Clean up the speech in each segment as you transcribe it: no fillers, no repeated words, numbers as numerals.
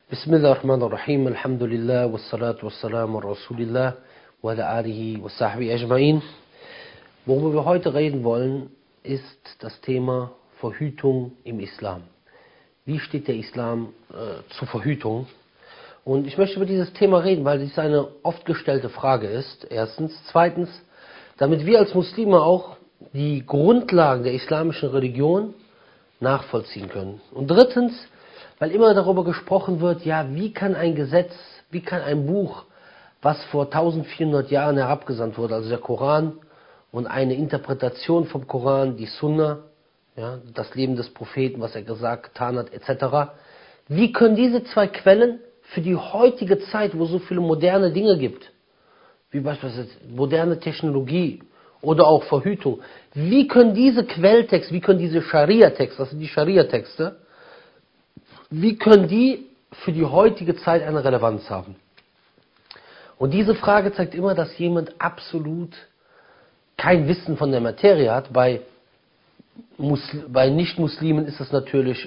Bismillahirrahmanirrahim, Alhamdulillah, wassalatu wassalamu ala Rasulillah, wa ala alihi wa sahbihi ajma'in. Worüber wir heute reden wollen, ist das Thema Verhütung im Islam. Wie steht der Islam zur Verhütung? Und ich möchte über dieses Thema reden, weil dies eine oft gestellte Frage ist, erstens. Zweitens, damit wir als Muslime auch die Grundlagen der islamischen Religion nachvollziehen können. Und drittens, weil immer darüber gesprochen wird, ja, wie kann ein Gesetz, wie kann ein Buch, was vor 1400 Jahren herabgesandt wurde, also der Koran und eine Interpretation vom Koran, die Sunna, ja, das Leben des Propheten, was er gesagt, getan hat, etc., wie können diese zwei Quellen für die heutige Zeit, wo es so viele moderne Dinge gibt, wie beispielsweise moderne Technologie oder auch Verhütung, wie können diese Quelltexte, wie können diese Scharia-Texte, das sind die Scharia-Texte, wie können die für die heutige Zeit eine Relevanz haben? Und diese Frage zeigt immer, dass jemand absolut kein Wissen von der Materie hat. Bei Nicht-Muslimen ist es natürlich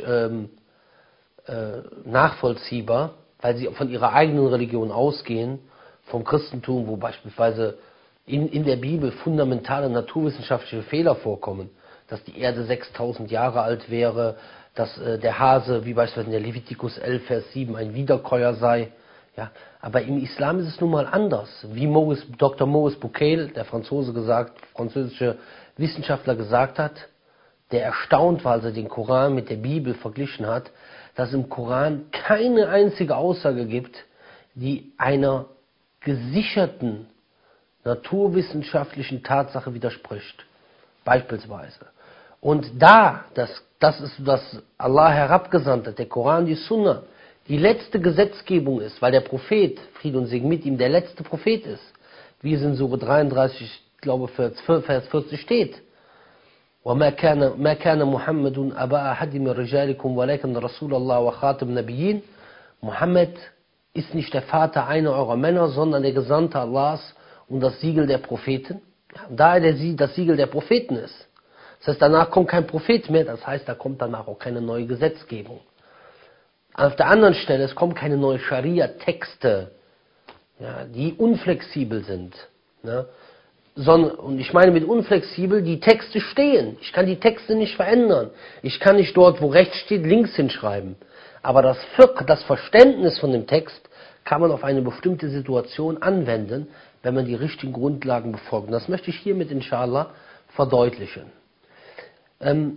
nachvollziehbar, weil sie von ihrer eigenen Religion ausgehen, vom Christentum, wo beispielsweise in der Bibel fundamentale naturwissenschaftliche Fehler vorkommen, dass die Erde 6000 Jahre alt wäre, dass der Hase, wie beispielsweise in der Levitikus 11, Vers 7, ein Wiederkäuer sei. Ja, aber im Islam ist es nun mal anders. Wie Dr. Maurice Bucaille, der französische Wissenschaftler, gesagt hat, der erstaunt war, als er den Koran mit der Bibel verglichen hat, dass es im Koran keine einzige Aussage gibt, die einer gesicherten naturwissenschaftlichen Tatsache widerspricht. Beispielsweise. Und das ist, was Allah herabgesandt hat, der Koran, die Sunna, die letzte Gesetzgebung ist, weil der Prophet, Friede und Segen mit ihm, der letzte Prophet ist, wie es in Sure 33, ich glaube Vers 40 steht. وَمَا كَانَ مُحَمَّدٌ أَبَا أَحَدٍ مِنْ رِجَالِكُمْ وَلَكِنْ رَسُولَ اللَّهِ وَخَاتَمَ النَّبِيِّينَ. Muhammad ist nicht der Vater einer eurer Männer, sondern der Gesandte Allahs und das Siegel der Propheten. Da er das Siegel der Propheten ist. Das heißt, danach kommt kein Prophet mehr, das heißt, da kommt danach auch keine neue Gesetzgebung. Auf der anderen Stelle, es kommen keine neuen Scharia-Texte, ja, die unflexibel sind. Ne? Und ich meine mit unflexibel, die Texte stehen. Ich kann die Texte nicht verändern. Ich kann nicht dort, wo rechts steht, links hinschreiben. Aber das Verständnis von dem Text kann man auf eine bestimmte Situation anwenden, wenn man die richtigen Grundlagen befolgt. Und das möchte ich hiermit inshallah verdeutlichen. Wenn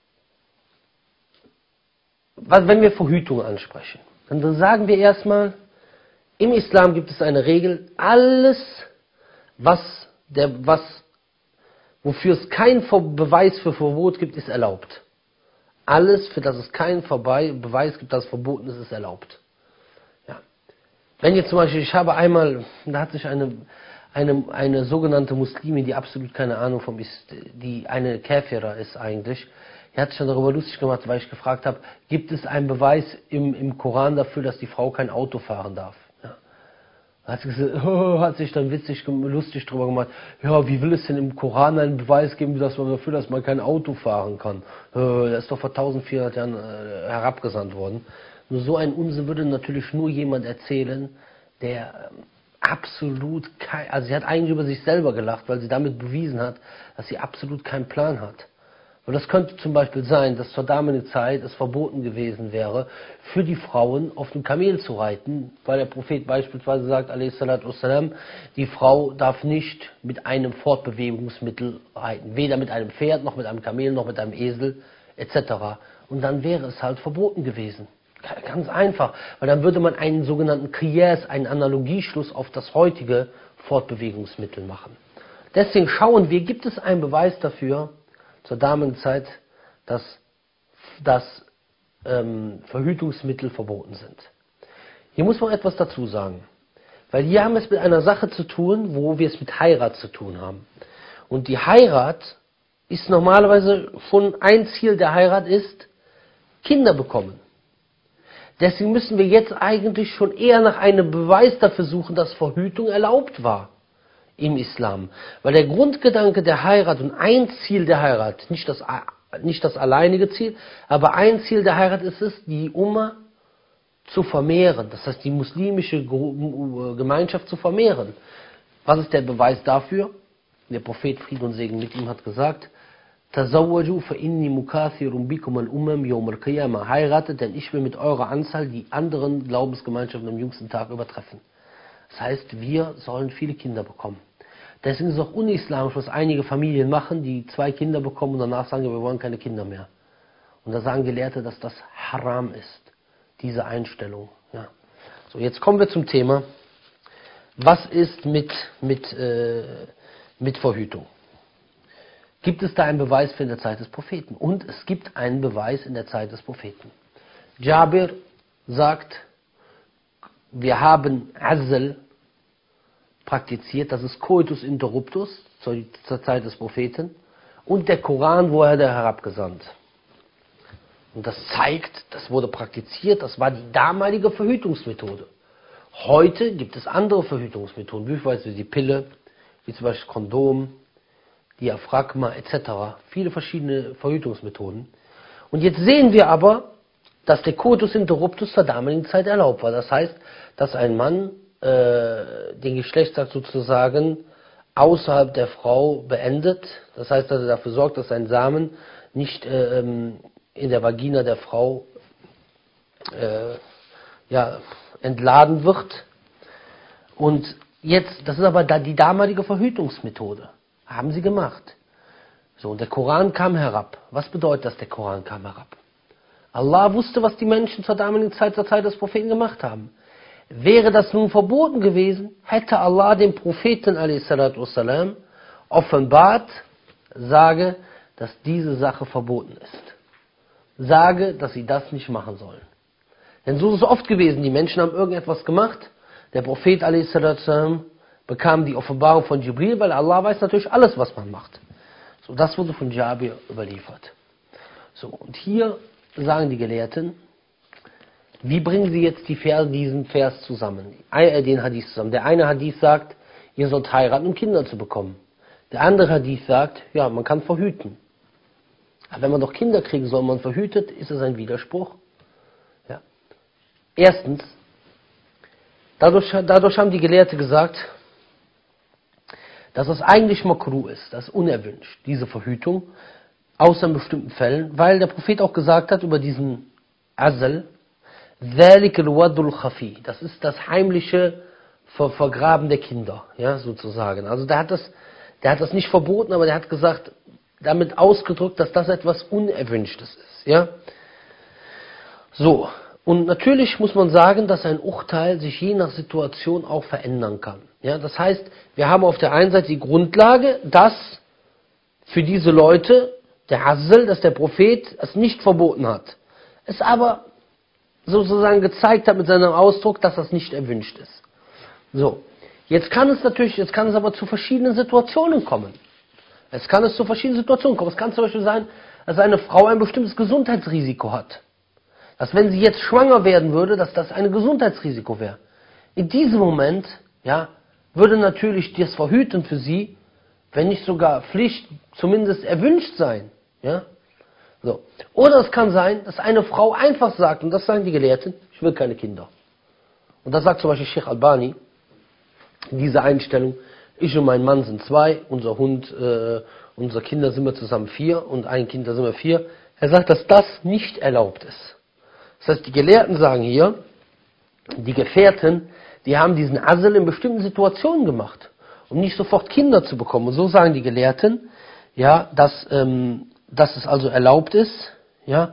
wir Verhütung ansprechen, dann sagen wir erstmal, im Islam gibt es eine Regel, alles, wofür es keinen Beweis für Verbot gibt, ist erlaubt. Alles, für das es keinen Beweis gibt, dass es verboten ist, ist erlaubt. Ja. Wenn jetzt zum Beispiel, ich habe einmal, da hat sich eine sogenannte Muslimin, die absolut keine Ahnung vom ist, die eine Käfira ist eigentlich, die hat sich dann darüber lustig gemacht, weil ich gefragt habe, gibt es einen Beweis im Koran dafür, dass die Frau kein Auto fahren darf? Ja. Hat sich dann lustig darüber gemacht, ja, wie will es denn im Koran einen Beweis geben, dafür, dass man kein Auto fahren kann? Das ist doch vor 1400 Jahren herabgesandt worden. Nur so ein Unsinn würde natürlich nur jemand erzählen, der absolut also sie hat eigentlich über sich selber gelacht, weil sie damit bewiesen hat, dass sie absolut keinen Plan hat. Und das könnte zum Beispiel sein, dass zur damaligen Zeit es verboten gewesen wäre, für die Frauen auf dem Kamel zu reiten, weil der Prophet beispielsweise sagt, a.s.w., die Frau darf nicht mit einem Fortbewegungsmittel reiten, weder mit einem Pferd, noch mit einem Kamel, noch mit einem Esel, etc. Und dann wäre es halt verboten gewesen. Ganz einfach, weil dann würde man einen sogenannten Qiyas, einen Analogieschluss auf das heutige Fortbewegungsmittel machen. Deswegen schauen wir, gibt es einen Beweis dafür, zur damaligen Zeit, dass Verhütungsmittel verboten sind. Hier muss man etwas dazu sagen, weil hier haben wir es mit einer Sache zu tun, wo wir es mit Heirat zu tun haben. Und die Heirat ist normalerweise ein Ziel der Heirat ist, Kinder bekommen. Deswegen müssen wir jetzt eigentlich schon eher nach einem Beweis dafür suchen, dass Verhütung erlaubt war im Islam. Weil der Grundgedanke der Heirat und ein Ziel der Heirat, nicht das alleinige Ziel, aber ein Ziel der Heirat ist es, die Umma zu vermehren. Das heißt, die muslimische Gemeinschaft zu vermehren. Was ist der Beweis dafür? Der Prophet, Frieden und Segen mit ihm, hat gesagt, Tazawwaju fa inni mukathirun bikum al-umam yawm al-qiyamah. Heiratet, denn ich will mit eurer Anzahl die anderen Glaubensgemeinschaften am jüngsten Tag übertreffen. Das heißt, wir sollen viele Kinder bekommen. Deswegen ist es auch unislamisch, was einige Familien machen, die 2 Kinder bekommen und danach sagen, wir wollen keine Kinder mehr. Und da sagen Gelehrte, dass das haram ist, diese Einstellung. Ja. So, jetzt kommen wir zum Thema, was ist mit Verhütung? Gibt es da einen Beweis für in der Zeit des Propheten? Und es gibt einen Beweis in der Zeit des Propheten. Jabir sagt, wir haben Azl praktiziert, das ist Coitus interruptus zur Zeit des Propheten, und der Koran wurde herabgesandt. Und das zeigt, das wurde praktiziert, das war die damalige Verhütungsmethode. Heute gibt es andere Verhütungsmethoden, wie beispielsweise die Pille, wie zum Beispiel Kondom, Diaphragma etc. Viele verschiedene Verhütungsmethoden. Und jetzt sehen wir aber, dass der Coitus interruptus zur damaligen Zeit erlaubt war. Das heißt, dass ein Mann den Geschlechtsakt sozusagen außerhalb der Frau beendet. Das heißt, dass er dafür sorgt, dass sein Samen nicht in der Vagina der Frau entladen wird. Und jetzt, das ist aber die damalige Verhütungsmethode. Haben sie gemacht. So, und der Koran kam herab. Was bedeutet das, der Koran kam herab? Allah wusste, was die Menschen zur damaligen Zeit, zur Zeit des Propheten gemacht haben. Wäre das nun verboten gewesen, hätte Allah dem Propheten a.s. offenbart, sage, dass diese Sache verboten ist. Sage, dass sie das nicht machen sollen. Denn so ist es oft gewesen, die Menschen haben irgendetwas gemacht, der Prophet a.s. bekam die Offenbarung von Jibril, weil Allah weiß natürlich alles, was man macht. So, das wurde von Jabir überliefert. So, und hier sagen die Gelehrten, wie bringen sie jetzt diesen Vers zusammen, den Hadith zusammen? Der eine Hadith sagt, ihr sollt heiraten, um Kinder zu bekommen. Der andere Hadith sagt, ja, man kann verhüten. Aber wenn man doch Kinder kriegen soll, man verhütet, ist es ein Widerspruch. Ja. Erstens, dadurch haben die Gelehrten gesagt, dass es eigentlich makruh ist, das ist unerwünscht, diese Verhütung, außer in bestimmten Fällen, weil der Prophet auch gesagt hat über diesen Azl, das ist das heimliche Vergraben der Kinder, ja, sozusagen. Also der hat das nicht verboten, aber der hat gesagt, damit ausgedrückt, dass das etwas Unerwünschtes ist, ja. So, und natürlich muss man sagen, dass ein Urteil sich je nach Situation auch verändern kann. Ja, das heißt, wir haben auf der einen Seite die Grundlage, dass für diese Leute der Azl, dass der Prophet es nicht verboten hat. Es aber sozusagen gezeigt hat mit seinem Ausdruck, dass das nicht erwünscht ist. So, jetzt kann es aber zu verschiedenen Situationen kommen. Es kann zum Beispiel sein, dass eine Frau ein bestimmtes Gesundheitsrisiko hat. Dass wenn sie jetzt schwanger werden würde, dass das ein Gesundheitsrisiko wäre. In diesem Moment, ja, würde natürlich das Verhüten für sie, wenn nicht sogar Pflicht, zumindest erwünscht sein. Ja? So. Oder es kann sein, dass eine Frau einfach sagt, und das sagen die Gelehrten, ich will keine Kinder. Und das sagt zum Beispiel Sheikh Albani, diese Einstellung, ich und mein Mann sind 2, unser Hund, unsere Kinder sind wir zusammen 4 und ein Kind, da sind wir 4. Er sagt, dass das nicht erlaubt ist. Das heißt, die Gelehrten sagen hier, die Gefährten, die haben diesen Azl in bestimmten Situationen gemacht, um nicht sofort Kinder zu bekommen. Und so sagen die Gelehrten, ja, dass es also erlaubt ist, ja,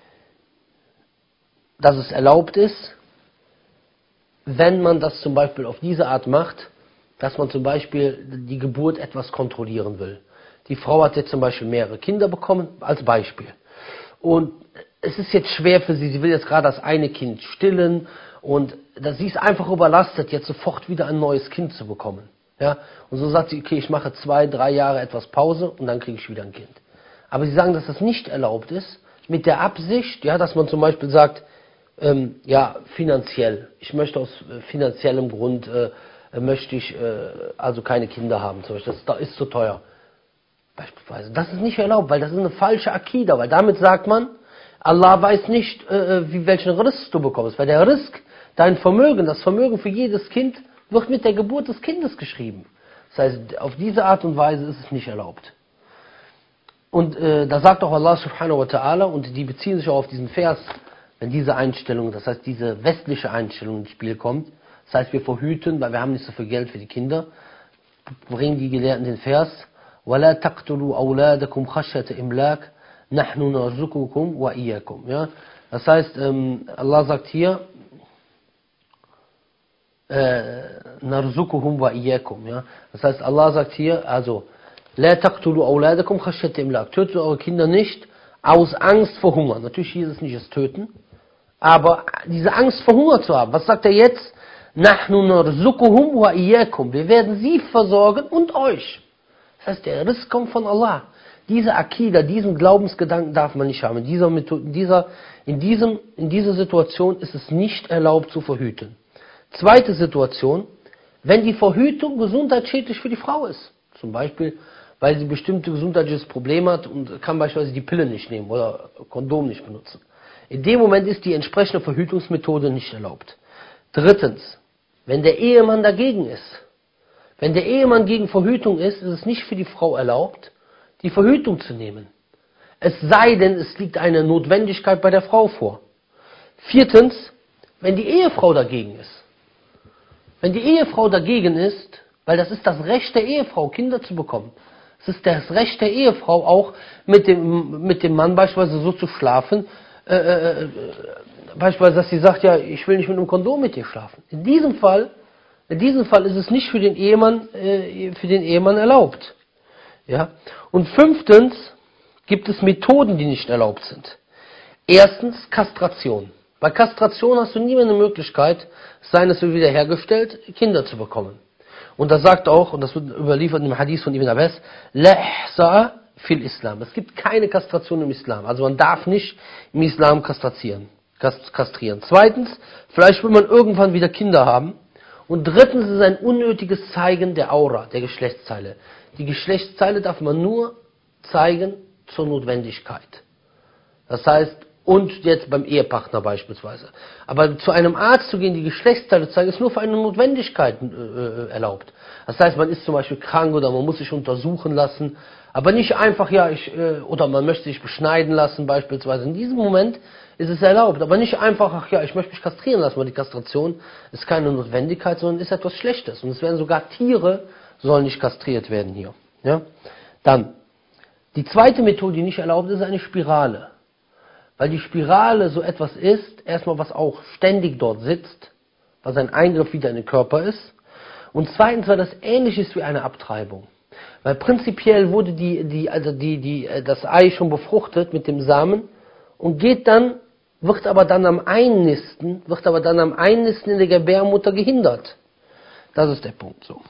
dass es erlaubt ist, wenn man das zum Beispiel auf diese Art macht, dass man zum Beispiel die Geburt etwas kontrollieren will. Die Frau hat jetzt zum Beispiel mehrere Kinder bekommen, als Beispiel. Und es ist jetzt schwer für sie will jetzt gerade das eine Kind stillen und sie ist einfach überlastet, jetzt sofort wieder ein neues Kind zu bekommen. Ja? Und so sagt sie, okay, ich mache 2, 3 Jahre etwas Pause und dann kriege ich wieder ein Kind. Aber sie sagen, dass das nicht erlaubt ist, mit der Absicht, ja, dass man zum Beispiel sagt, finanziell, ich möchte aus finanziellem Grund, möchte ich also keine Kinder haben, zum Beispiel, das ist zu teuer. Beispielsweise. Das ist nicht erlaubt, weil das ist eine falsche Akida, weil damit sagt man, Allah weiß nicht, welchen Risk du bekommst, weil der Risk, dein Vermögen, das Vermögen für jedes Kind, wird mit der Geburt des Kindes geschrieben. Das heißt, auf diese Art und Weise ist es nicht erlaubt. Und da sagt auch Allah subhanahu wa ta'ala, und die beziehen sich auch auf diesen Vers, wenn diese Einstellung, das heißt diese westliche Einstellung ins Spiel kommt, das heißt wir verhüten, weil wir haben nicht so viel Geld für die Kinder, bringen die Gelehrten den Vers, وَلَا تَقْتُلُوا أَوْلَادَكُمْ خَشْيَةَ إِمْلَاقٍ نَحْنُ نَرْزُقُكُمْ وَإِيَّاكُمْ. Ja? Das heißt, Allah sagt hier, نَرْزُقُهُمْ وَإِيَّاكُمْ. Ja? Das heißt, Allah sagt hier, also, لَا تَقْتُلُوا أَوْلَادَكُمْ خَشْيَةَ إِمْلَاقٍ. Tötet eure Kinder nicht aus Angst vor Hunger. Natürlich hier ist es nicht das Töten, aber diese Angst vor Hunger zu haben. Was sagt er jetzt? نَحْنُ نَرْزُقُهُمْ وَإِيَّاكُمْ. Wir werden sie versorgen und euch. Das heißt, der Riss kommt von Allah. Diese Akida, diesen Glaubensgedanken darf man nicht haben. In dieser Situation ist es nicht erlaubt zu verhüten. Zweite Situation, wenn die Verhütung gesundheitsschädlich für die Frau ist. Zum Beispiel, weil sie bestimmte gesundheitliches Problem hat und kann beispielsweise die Pille nicht nehmen oder Kondom nicht benutzen. In dem Moment ist die entsprechende Verhütungsmethode nicht erlaubt. Drittens, wenn der Ehemann dagegen ist. Wenn der Ehemann gegen Verhütung ist, ist es nicht für die Frau erlaubt, die Verhütung zu nehmen. Es sei denn, es liegt eine Notwendigkeit bei der Frau vor. Viertens, wenn die Ehefrau dagegen ist. Wenn die Ehefrau dagegen ist, weil das ist das Recht der Ehefrau, Kinder zu bekommen. Es ist das Recht der Ehefrau auch, mit dem Mann beispielsweise so zu schlafen, beispielsweise, dass sie sagt, ja, ich will nicht mit einem Kondom mit dir schlafen. In diesem Fall ist es nicht für den Ehemann erlaubt. Ja? Und fünftens gibt es Methoden, die nicht erlaubt sind. Erstens Kastration. Bei Kastration hast du nie mehr eine Möglichkeit, seien es wiederhergestellt, Kinder zu bekommen. Und das sagt auch, und das wird überliefert im Hadith von Ibn Abbas, La ihsa'a fil Islam. Es gibt keine Kastration im Islam. Also man darf nicht im Islam kastrieren. Zweitens, vielleicht will man irgendwann wieder Kinder haben. Und drittens ist es ein unnötiges Zeigen der Aura, der Geschlechtsteile. Die Geschlechtsteile darf man nur zeigen zur Notwendigkeit. Das heißt, und jetzt beim Ehepartner beispielsweise. Aber zu einem Arzt zu gehen, die Geschlechtsteile zu zeigen, ist nur für eine Notwendigkeit erlaubt. Das heißt, man ist zum Beispiel krank oder man muss sich untersuchen lassen, aber nicht einfach, oder man möchte sich beschneiden lassen beispielsweise. In diesem Moment ist es erlaubt, aber nicht einfach, ich möchte mich kastrieren lassen, weil die Kastration ist keine Notwendigkeit, sondern ist etwas Schlechtes. Und es werden sogar Tiere, sollen nicht kastriert werden hier. Ja? Dann, die zweite Methode, die nicht erlaubt ist, eine Spirale. Weil die Spirale so etwas ist, erstmal was auch ständig dort sitzt, was ein Eingriff wieder in den Körper ist. Und zweitens, weil das ähnlich ist wie eine Abtreibung. Weil prinzipiell wurde das Ei schon befruchtet mit dem Samen und wird aber dann am Einnisten in der Gebärmutter gehindert. Das ist der Punkt so.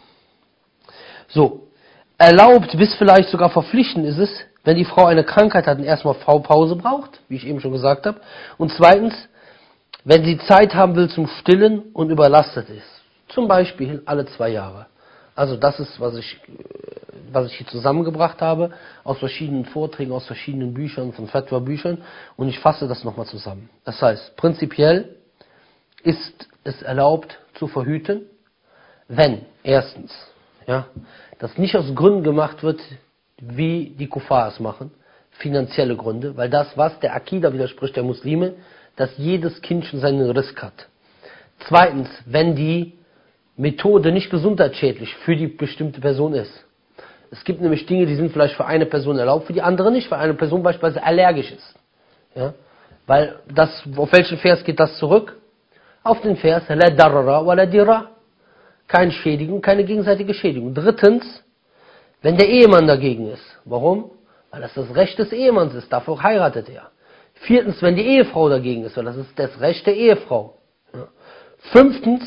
So, erlaubt bis vielleicht sogar verpflichtend ist es, wenn die Frau eine Krankheit hat und erstmal Pause braucht, wie ich eben schon gesagt habe. Und zweitens, wenn sie Zeit haben will zum Stillen und überlastet ist. Zum Beispiel alle 2 Jahre. Also das ist, was ich hier zusammengebracht habe, aus verschiedenen Vorträgen, aus verschiedenen Büchern, von Fatwa-Büchern. Und ich fasse das nochmal zusammen. Das heißt, prinzipiell ist es erlaubt zu verhüten, wenn erstens, das nicht aus Gründen gemacht wird, wie die Kuffar es machen, finanzielle Gründe, weil das, was der Akida widerspricht der Muslime, dass jedes Kind schon seinen Risk hat. Zweitens, wenn die Methode nicht gesundheitsschädlich für die bestimmte Person ist. Es gibt nämlich Dinge, die sind vielleicht für eine Person erlaubt, für die andere nicht, weil eine Person beispielsweise allergisch ist. Ja? Weil auf welchen Vers geht das zurück? Auf den Vers, la darra wa la dira. Kein Schädigung, keine gegenseitige Schädigung. Drittens, wenn der Ehemann dagegen ist. Warum? Weil das Recht des Ehemanns ist, dafür heiratet er. Viertens, wenn die Ehefrau dagegen ist, weil das ist das Recht der Ehefrau. Ja. Fünftens,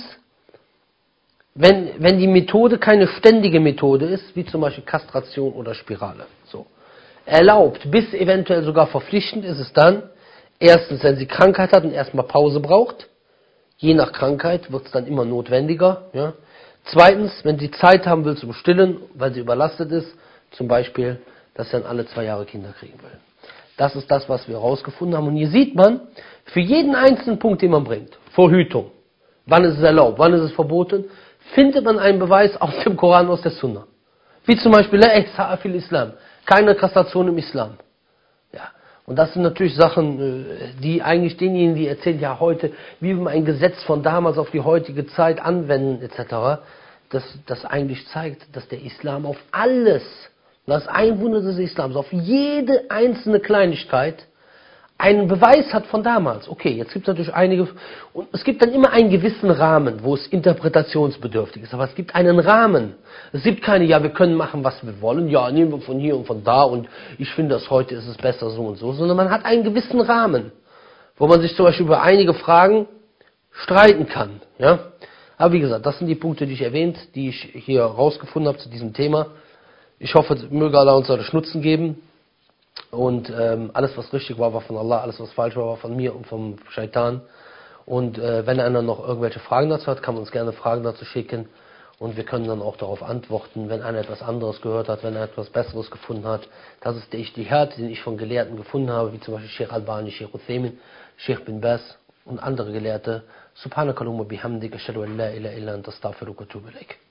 wenn die Methode keine ständige Methode ist, wie zum Beispiel Kastration oder Spirale. So. Erlaubt, bis eventuell sogar verpflichtend ist es dann, erstens, wenn sie Krankheit hat und erstmal Pause braucht. Je nach Krankheit wird es dann immer notwendiger. Ja. Zweitens, wenn sie Zeit haben will zum Stillen, weil sie überlastet ist, zum Beispiel, dass sie dann alle 2 Jahre Kinder kriegen will. Das ist das, was wir herausgefunden haben. Und hier sieht man, für jeden einzelnen Punkt, den man bringt, Verhütung, wann ist es erlaubt, wann ist es verboten, findet man einen Beweis aus dem Koran, aus der Sunna. Wie zum Beispiel, La ihsa'a fil Islam, keine Kastration im Islam. Ja. Und das sind natürlich Sachen, die eigentlich denjenigen, die erzählen, ja heute, wie wir ein Gesetz von damals auf die heutige Zeit anwenden, etc., das eigentlich zeigt, dass der Islam auf alles, das ist ein Wunder des Islams, auf jede einzelne Kleinigkeit einen Beweis hat von damals. Okay, jetzt gibt es natürlich einige, und es gibt dann immer einen gewissen Rahmen, wo es interpretationsbedürftig ist, aber es gibt einen Rahmen. Es gibt keine, ja, wir können machen, was wir wollen, ja, nehmen wir von hier und von da und ich finde, dass heute ist es besser so und so, sondern man hat einen gewissen Rahmen, wo man sich zum Beispiel über einige Fragen streiten kann. Ja? Aber wie gesagt, das sind die Punkte, die ich erwähnt, die ich hier rausgefunden habe zu diesem Thema. Ich hoffe, möge Allah uns dadurch Nutzen geben. Und alles, was richtig war, war von Allah, alles, was falsch war, war von mir und vom Shaitan. Und wenn einer noch irgendwelche Fragen dazu hat, kann man uns gerne Fragen dazu schicken. Und wir können dann auch darauf antworten, wenn einer etwas anderes gehört hat, wenn er etwas Besseres gefunden hat. Das ist der Ijtihad, den ich von Gelehrten gefunden habe, wie zum Beispiel Sheikh Albani, Sheikh Uthaymin, Sheikh bin Baz und andere Gelehrte. Subhanakallahumma bihamdik, ashhadu an la ilaha illa anta astaghfiruka wa atubu ilaik.